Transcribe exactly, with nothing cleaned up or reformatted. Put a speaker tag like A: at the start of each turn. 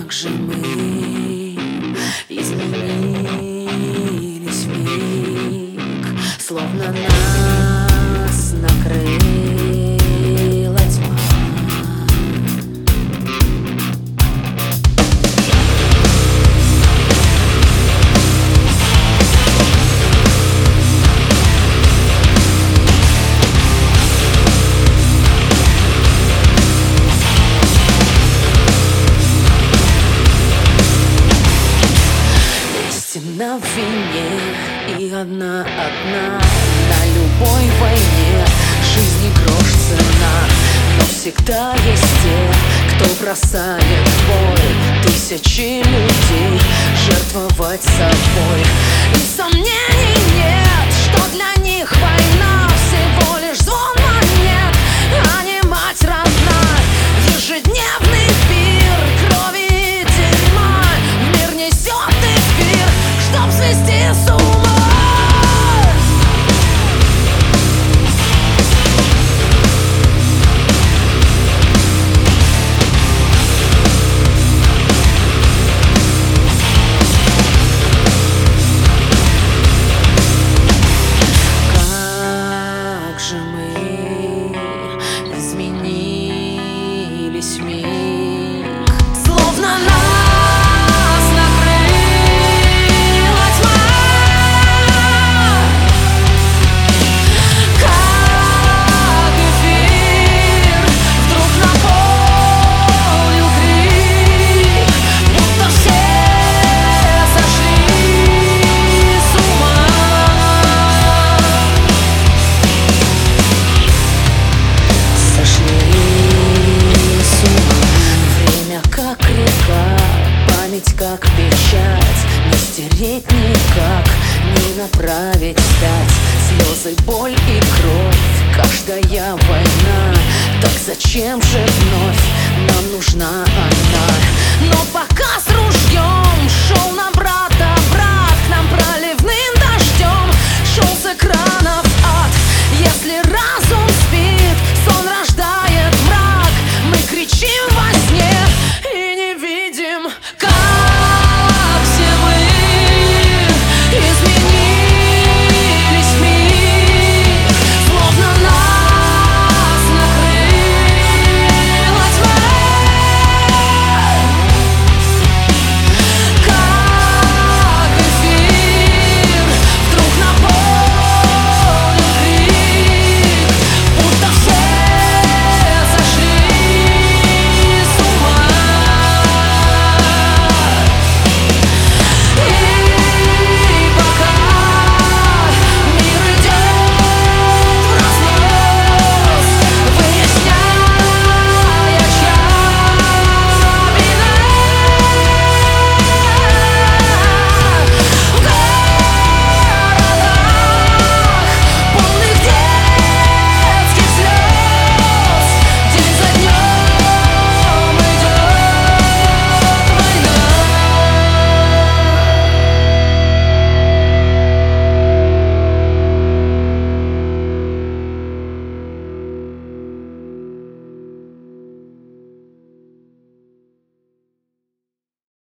A: Как же мы изменились вмиг, словно нас накрыла тьма. На вине и одна-одна на любой войне жизни грош цена, но всегда есть те, кто бросает в бой тысячи людей жертвовать собой. И сомнений нет, что для них война всего лишь звон монет, а не мать родная. Ежедневный пир крови и дерьма в мир несет эфир, чтоб свести с ума. Как же мы изменились вмиг, словно нас как печать, не стереть никак, не направить встать. Слезы, боль и кровь, каждая война. Так зачем же вновь